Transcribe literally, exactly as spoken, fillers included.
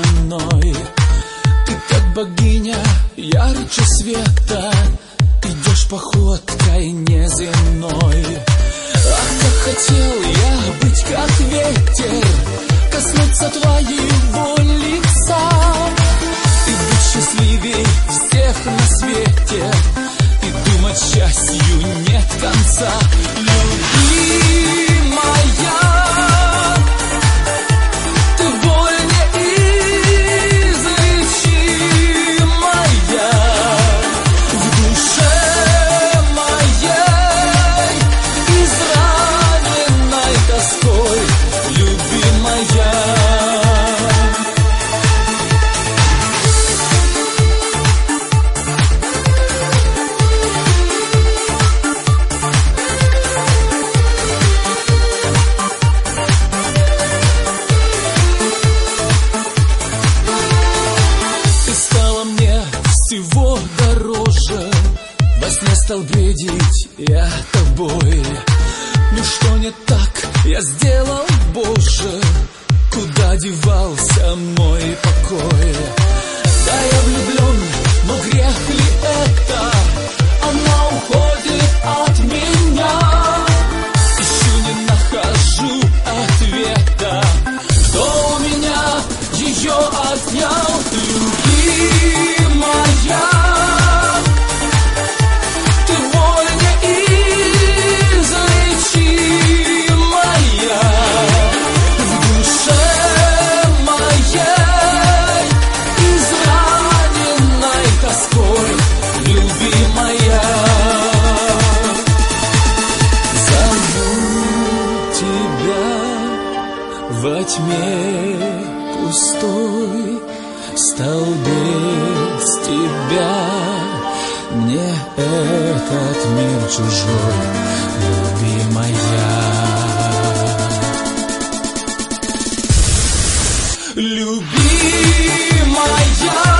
мной. Ты как богиня ярче света, идешь походкой неземной. Ах, как хотел я быть как ветер, коснуться твоего лица и быть счастливей всех на свете, и думать, счастью нет конца. Любимая, ты боль неизлечимая в душе моей, израненной тоской, любимая. Всего дороже, во сне стал бредить я тобой. Ну что не так я сделал, Боже, куда девался мой покой? Да, я влюблен, но грех ли это? Она уходит от меня, ищу, не нахожу ответа. Кто у меня ее отнял? Любимая, ты боль неизлечимая в душе моей, израненной тоской, любимая. Зову тебя во тьме пустой, стал без тебя мне этот мир чужой, любимая. Любимая.